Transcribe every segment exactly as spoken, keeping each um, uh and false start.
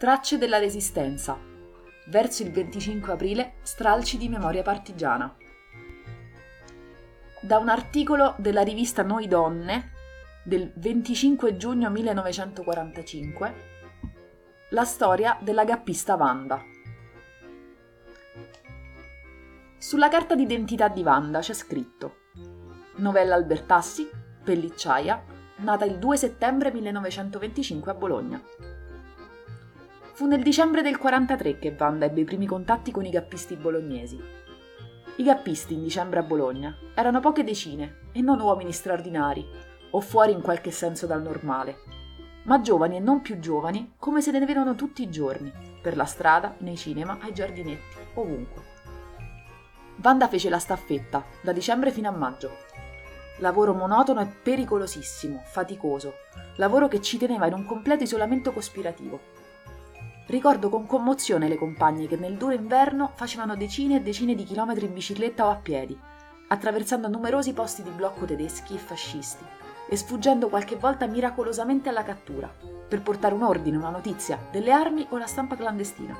Tracce della Resistenza. Verso il venticinque aprile, stralci di memoria partigiana. Da un articolo della rivista Noi Donne del venticinque giugno millenovecentoquarantacinque, la storia della gappista Wanda. Sulla carta d'identità di Wanda c'è scritto: Novella Albertassi, pellicciaia, nata il due settembre millenovecentoventicinque a Bologna. Fu nel dicembre del quarantatré che Wanda ebbe i primi contatti con i gappisti bolognesi. I gappisti in dicembre a Bologna erano poche decine e non uomini straordinari o fuori in qualche senso dal normale, ma giovani e non più giovani come se ne vedevano tutti i giorni, per la strada, nei cinema, ai giardinetti, ovunque. Wanda fece la staffetta, da dicembre fino a maggio. Lavoro monotono e pericolosissimo, faticoso, lavoro che ci teneva in un completo isolamento cospirativo. Ricordo con commozione le compagne che nel duro inverno facevano decine e decine di chilometri in bicicletta o a piedi, attraversando numerosi posti di blocco tedeschi e fascisti, e sfuggendo qualche volta miracolosamente alla cattura, per portare un ordine, una notizia, delle armi o la stampa clandestina.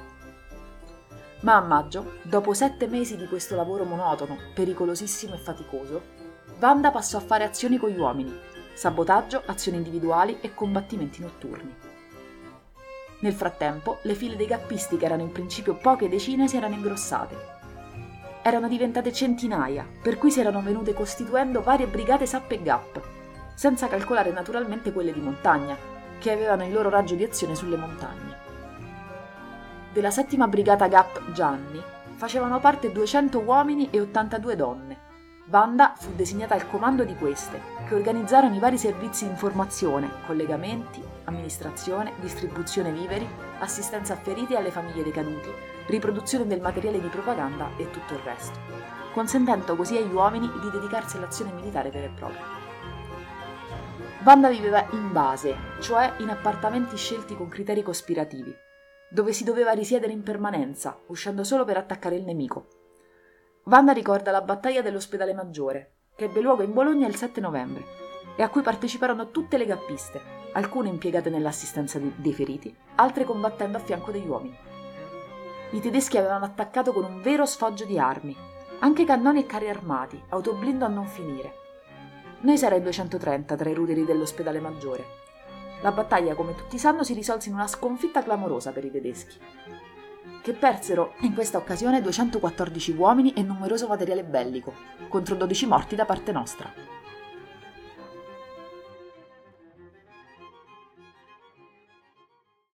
Ma a maggio, dopo sette mesi di questo lavoro monotono, pericolosissimo e faticoso, Wanda passò a fare azioni con gli uomini, sabotaggio, azioni individuali e combattimenti notturni. Nel frattempo, le file dei gappisti, che erano in principio poche decine, si erano ingrossate. Erano diventate centinaia, per cui si erano venute costituendo varie brigate S A P e Gap, senza calcolare naturalmente quelle di montagna, che avevano il loro raggio di azione sulle montagne. Della settima brigata Gap Gianni facevano parte duecento uomini e ottantadue donne. Wanda fu designata al comando di queste, che organizzarono i vari servizi di informazione, collegamenti, amministrazione, distribuzione viveri, assistenza a feriti e alle famiglie dei caduti, riproduzione del materiale di propaganda e tutto il resto, consentendo così agli uomini di dedicarsi all'azione militare vera e propria. Wanda viveva in base, cioè in appartamenti scelti con criteri cospirativi, dove si doveva risiedere in permanenza, uscendo solo per attaccare il nemico. Wanda ricorda la battaglia dell'Ospedale Maggiore, che ebbe luogo in Bologna il sette novembre, e a cui parteciparono tutte le gappiste, alcune impiegate nell'assistenza dei feriti, altre combattendo a fianco degli uomini. I tedeschi avevano attaccato con un vero sfoggio di armi, anche cannoni e carri armati, autoblindo a non finire. Noi sarà il duecentotrenta tra i ruderi dell'Ospedale Maggiore. La battaglia, come tutti sanno, si risolse in una sconfitta clamorosa per i tedeschi, che persero in questa occasione duecentoquattordici uomini e numeroso materiale bellico, contro dodici morti da parte nostra.